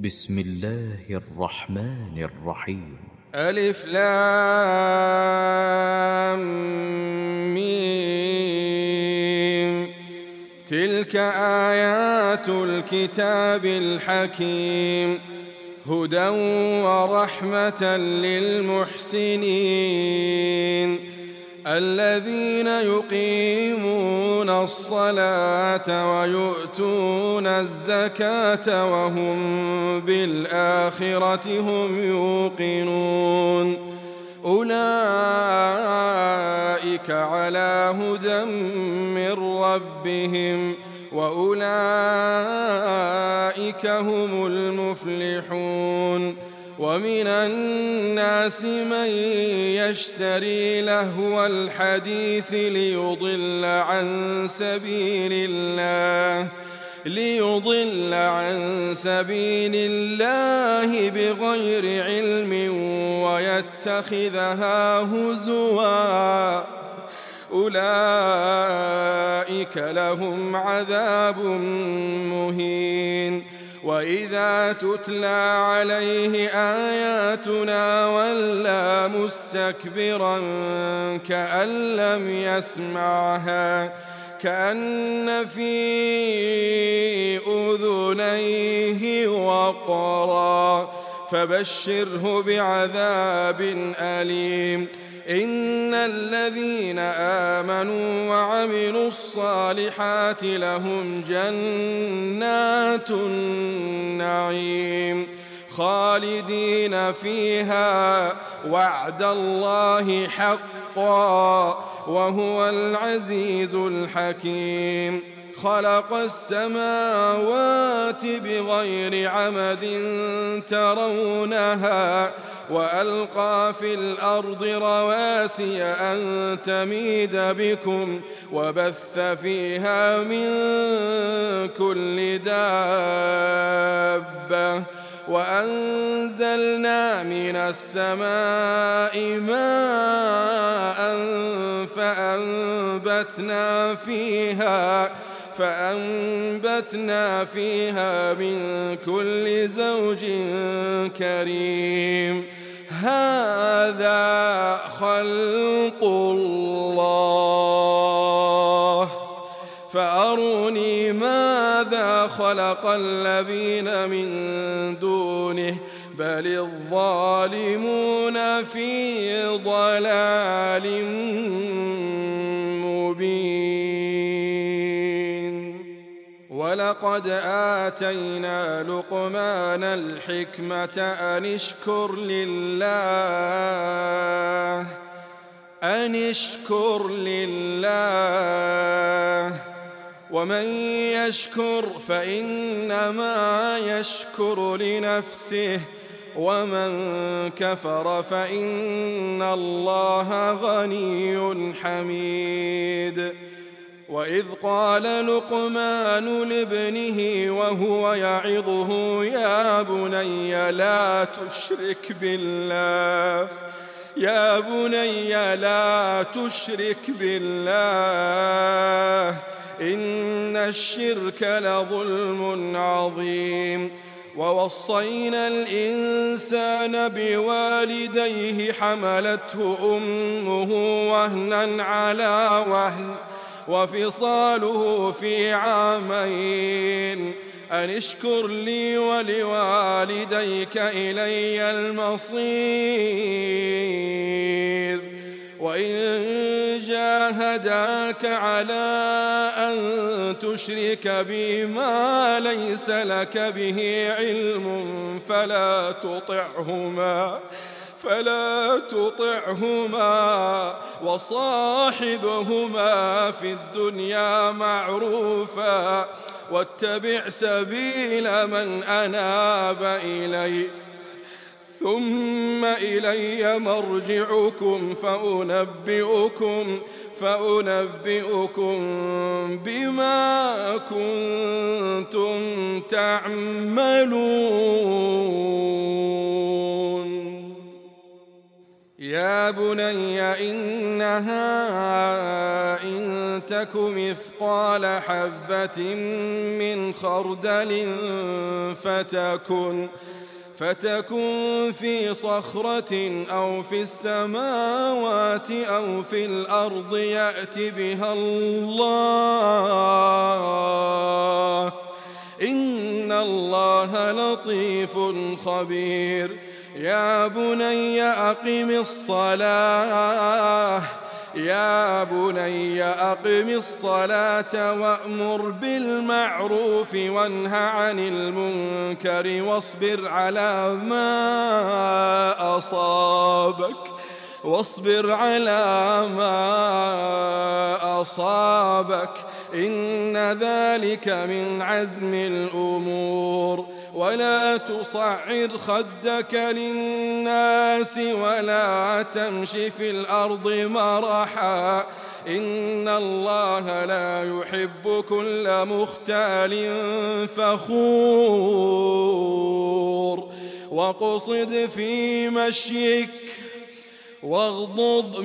بسم الله الرحمن الرحيم. ألف لام ميم. تلك آيات الكتاب الحكيم، هدى ورحمة للمحسنين الذين يقيمون الصلاة ويؤتون الزكاة وهم بالآخرة هم يوقنون. أولئك على هدى من ربهم وأولئك هم المفلحون. ومن الناس من يشتري لهو الحديث ليضل عن سبيل الله بغير علم ويتخذها هزوا، أولئك لهم عذاب مهين. وإذا تتلى عليه آياتنا ولى مستكبرا كأن لم يسمعها، كأن في أذنيه وقرا، فبشره بعذاب أليم. إن الذين آمنوا وعملوا الصالحات لهم جنات النعيم خالدين فيها، وعد الله حقا وهو العزيز الحكيم. خلق السماوات بغير عمد ترونها وألقى في الأرض رواسي أن تميد بكم وبث فيها من كل دابة، وأنزلنا من السماء ماء فأنبتنا فيها من كل زوج كريم. هذا خلق الله فأروني ماذا خلق الذين من دونه بل الظالمون في ضلال مبين. ولقد آتينا لقمان الحكمة أن اشكر لله ومن يشكر فإنما يشكر لنفسه ومن كفر فإن الله غني حميد. وإذ قال لقمان لابنه وهو يعظه يا بني لا تشرك بالله إن الشرك لظلم عظيم. ووصينا الإنسان بوالديه حملته أمه وهنا على وهن وفصاله في عامين أن اشكر لي ولوالديك إلي المصير. وإن جاهداك على أن تشرك بي ما ليس لك به علم فلا تطعهما وصاحبهما في الدنيا معروفا واتبع سبيل من أناب إلي ثم إلي مرجعكم فأنبئكم بما كنتم تعملون. يا بني إنها إن تك مثقال حبة من خردل فتكن في صخرة أو في السماوات أو في الأرض يأت بها الله إن الله لطيف خبير يا بني أقم الصلاة وأمر بالمعروف وانه عن المنكر واصبر على ما أصابك إن ذلك من عزم الأمور ولا تصعر خدك للناس ولا تمش في الأرض مرحا إن الله لا يحب كل مختال فخور واقصد في مشيك واغضض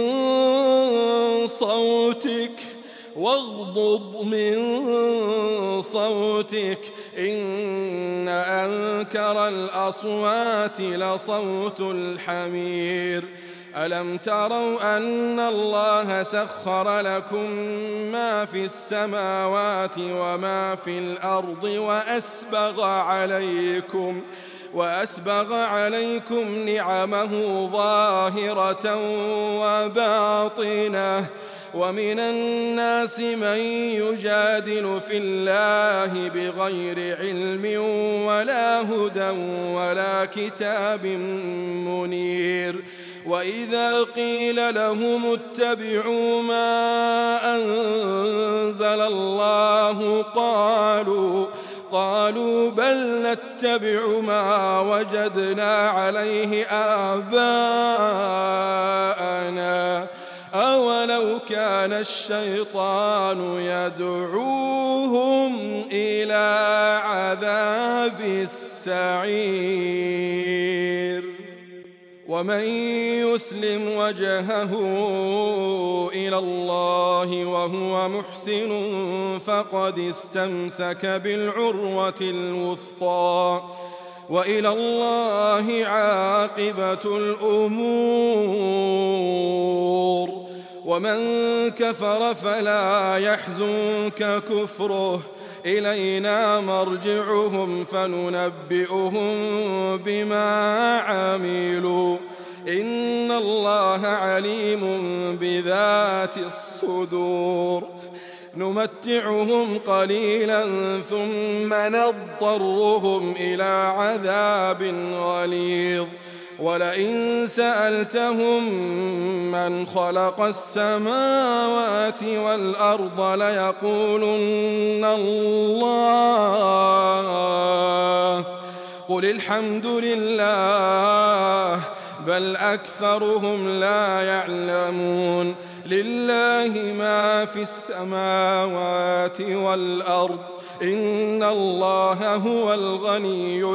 من صوتك إن أنكر الأصوات لصوت الحمير ألم تروا أن الله سخر لكم ما في السماوات وما في الأرض وأسبغ عليكم نعمه ظاهرة وباطنة ومن الناس من يجادل في الله بغير علم ولا هدى ولا كتاب منير وإذا قيل لهم اتبعوا ما أنزل الله قالوا بل نتبع ما وجدنا عليه آباءنا أولو كان الشيطان يدعوهم إلى عذاب السعير ومن يسلم وجهه إلى الله وهو محسن فقد استمسك بالعروة الوثقى وإلى الله عاقبة الأمور ومن كفر فلا يحزنك كفره إلينا مرجعهم فننبئهم بما عملوا إن الله عليم بذات الصدور نمتعهم قليلا ثم نضطرهم إلى عذاب غليظ ولئن سألتهم من خلق السماوات والأرض ليقولن الله قل الحمد لله بل أكثرهم لا يعلمون لله ما في السماوات والأرض إن الله هو الغني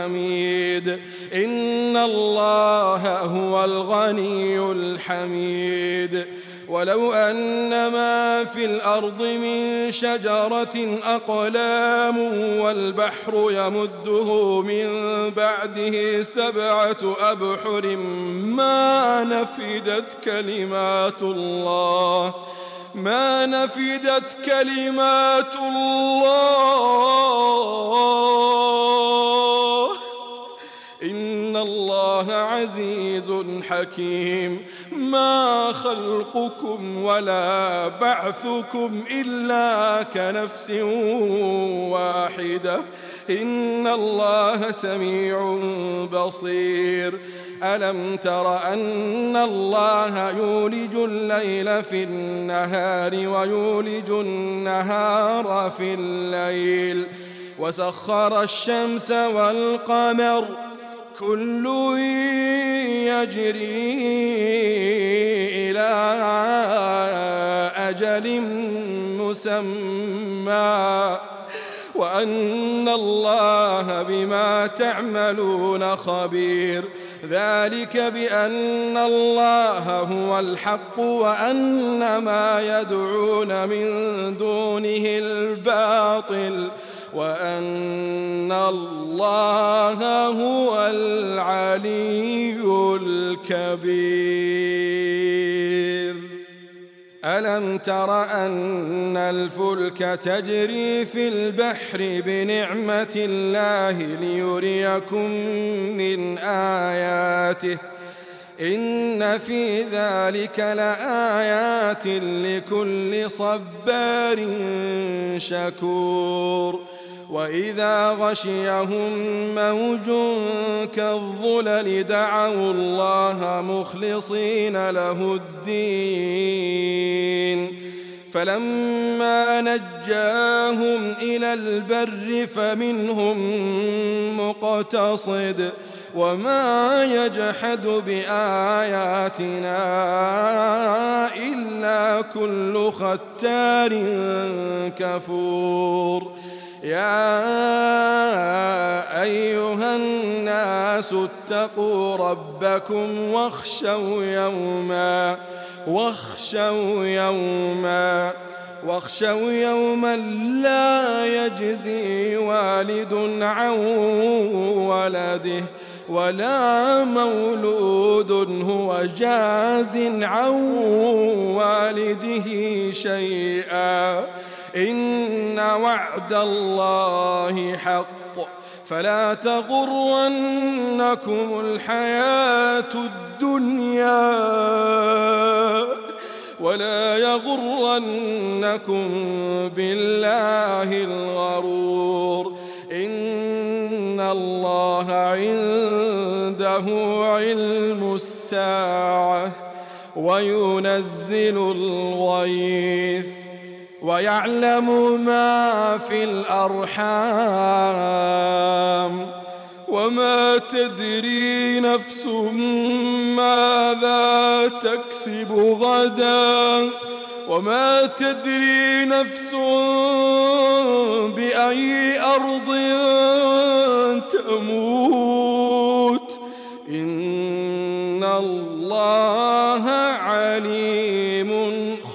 الحميد ولو أن ما في الأرض من شجرة أقلام والبحر يمده من بعده 7 أبحر ما نفدت كلمات الله إن الله عزيز حكيم ما خلقكم ولا بعثكم إلا كنفس واحدة إن الله سميع بصير ألم تر أن الله يولج الليل في النهار ويولج النهار في الليل وسخر الشمس والقمر كل يجري إلى أجل مسمى وأن الله بما تعملون خبير ذلك بأن الله هو الحق وأن ما يدعون من دونه الباطل وأن الله هو العلي الكبير. ألم تر أن الفلك تجري في البحر بنعمة الله ليريكم من آياته إن في ذلك لآيات لكل صبار شكور. وإذا غشيهم موج كالظلل دعوا الله مخلصين له الدين فلما نجاهم إلى البر فمنهم مقتصد وما يجحد بآياتنا إلا كل ختار كفور. يا أيها الناس اتقوا ربكم واخشوا يوما لا يجزي والد عن ولده ولا مولود هو جاز عن والده شيئا إن وعد الله حق فلا تغرنكم الحياة الدنيا ولا يغرنكم بالله الغرور. إن الله عنده علم الساعة وينزل الغيث ويعلم ما في الأرحام وما تدري نفس ماذا تكسب غدا وما تدري نفس بأي أرض تموت إن الله عليم